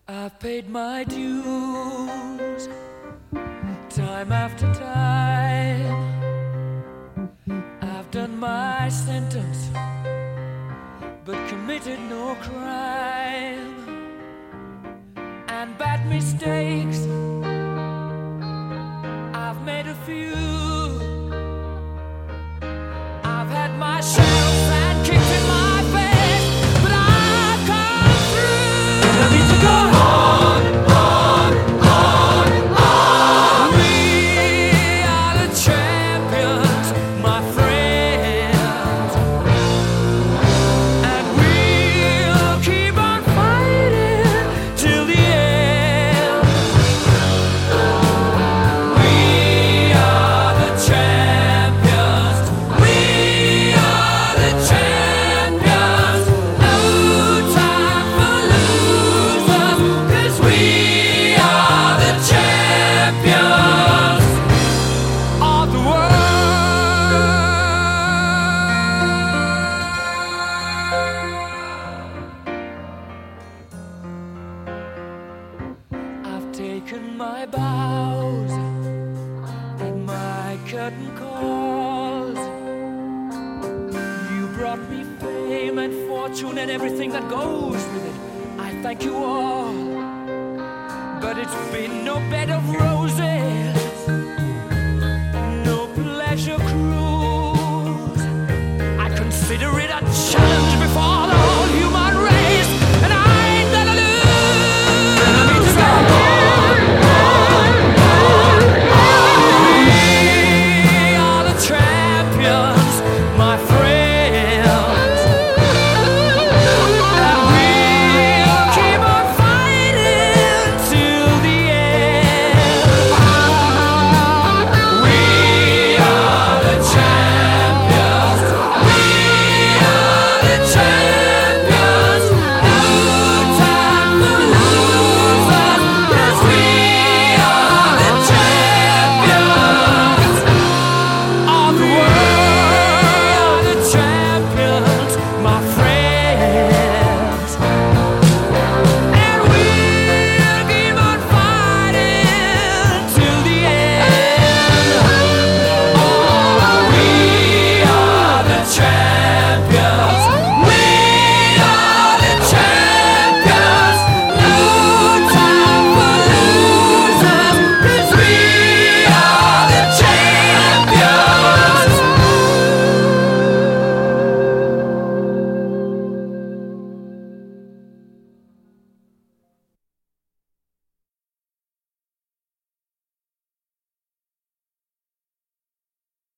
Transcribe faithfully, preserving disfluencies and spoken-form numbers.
I've paid my dues time after time. I've done my sentence but committed no crime. And bad mistakes, I've made a few. I've had my share of sand kicked in my face, but I've come through. I need to go on, on, on, on. We are the champions, my friends, and we'll keep on fighting till the end. We are the champions. We are the champions. No time for losers, 'cause we are the champions of the world. I've taken my bows and my curtain calls. You brought me fame and fortune and everything that goes with it. I thank you all, but it's been no bed of roses.